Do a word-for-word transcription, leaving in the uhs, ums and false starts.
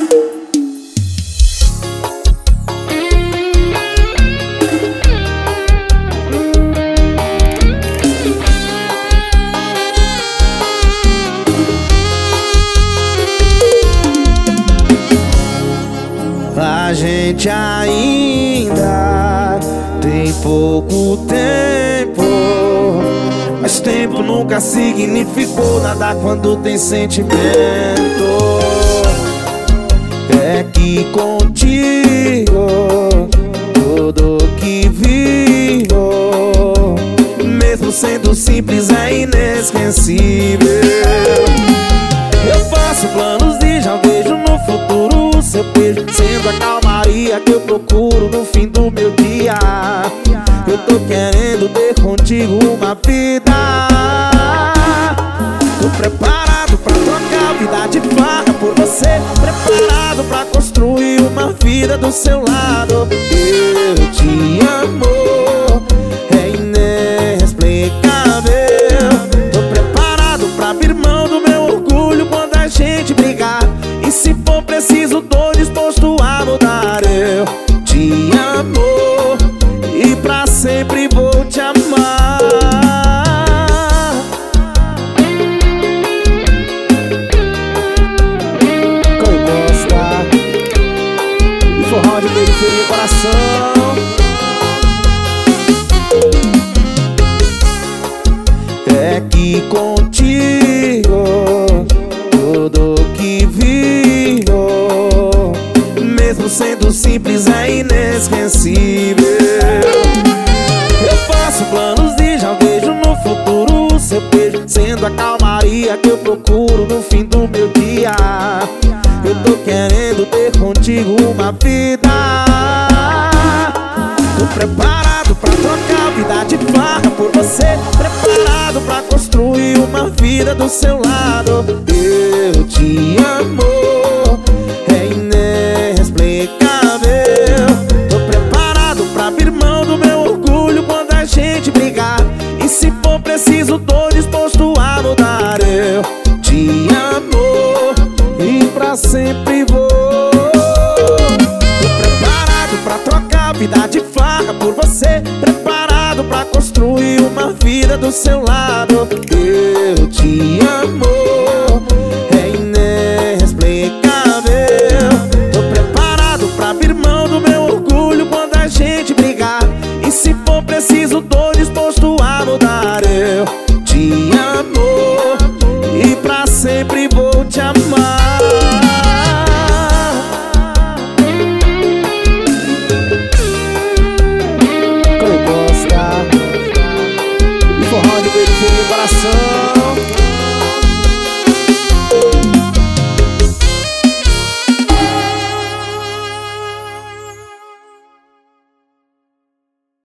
A gente ainda tem pouco tempo, mas tempo nunca significou nada quando tem sentimento. É que contigo tudo que vivo, mesmo sendo simples, é inesquecível. Eu faço planos e já vejo no futuro o seu beijo sendo a calmaria que eu procuro no fim do meu dia. Eu tô querendo ter contigo uma vida. Tô preparado pra trocar a vida de farra por você, preparado pra construir uma vida do seu lado. Eu te amo, é inexplicável. Tô preparado pra abrir mão do meu orgulho quando a gente brigar, e se for preciso tô disposto a mudar. Eu te amo e pra sempre vou te amar. Como gosta e forró de periferia, coração. É que contigo tudo que vivo, mesmo sendo simples, é inesquecível. Eu faço planos e já vejo no futuro o seu beijo sendo a calmaria que eu procuro no fim do meu dia. Eu tô querendo ter contigo uma vida. Tô preparado pra trocar a vida de farra por você, preparado pra construir uma vida do seu lado. Eu te amo, é inexplicável. Tô preparado pra abrir mão do meu orgulho quando a gente brigar, e se for preciso tô disposto a mudar. Eu te amo e pra sempre vou. Tô preparado pra trocar a vida de farra por você, preparado pra construir uma vida do seu lado. Eu te amo, é inexplicável. Tô preparado pra abrir mão do meu orgulho quando a gente brigar, e se for preciso tô disposto a mudar. Eu te amo e pra sempre vou te amar. Como gosta e forró de periferia, coração.